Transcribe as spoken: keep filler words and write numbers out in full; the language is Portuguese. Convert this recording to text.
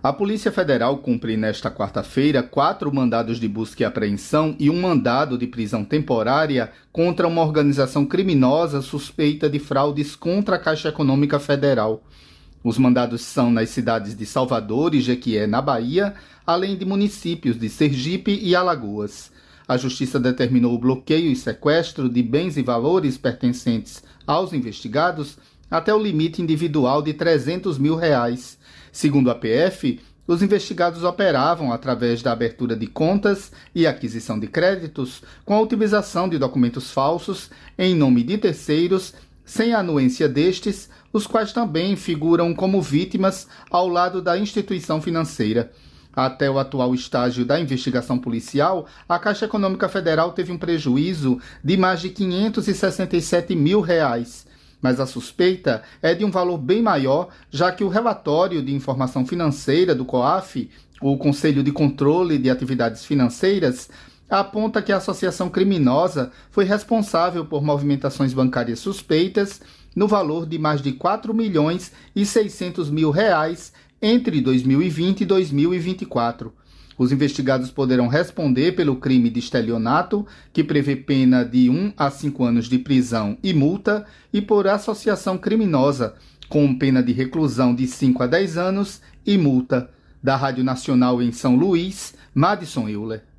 A Polícia Federal cumpre nesta quarta-feira quatro mandados de busca e apreensão e um mandado de prisão temporária contra uma organização criminosa suspeita de fraudes contra a Caixa Econômica Federal. Os mandados são nas cidades de Salvador e Jequié, na Bahia, além de municípios de Sergipe e Alagoas. A Justiça determinou o bloqueio e sequestro de bens e valores pertencentes aos investigados até o limite individual de trezentos mil reais. Segundo a P F, os investigados operavam através da abertura de contas e aquisição de créditos com a utilização de documentos falsos em nome de terceiros, sem a anuência destes, os quais também figuram como vítimas ao lado da instituição financeira. Até o atual estágio da investigação policial, a Caixa Econômica Federal teve um prejuízo de mais de quinhentos e sessenta e sete mil reais. Mas a suspeita é de um valor bem maior, já que o relatório de informação financeira do COAF, o Conselho de Controle de Atividades Financeiras, aponta que a associação criminosa foi responsável por movimentações bancárias suspeitas no valor de mais de quatro milhões e seiscentos mil reais entre dois mil e vinte e dois mil e vinte e quatro. Os investigados poderão responder pelo crime de estelionato, que prevê pena de um a cinco anos de prisão e multa, e por associação criminosa, com pena de reclusão de cinco a dez anos e multa. Da Rádio Nacional em São Luís, Madison Euler.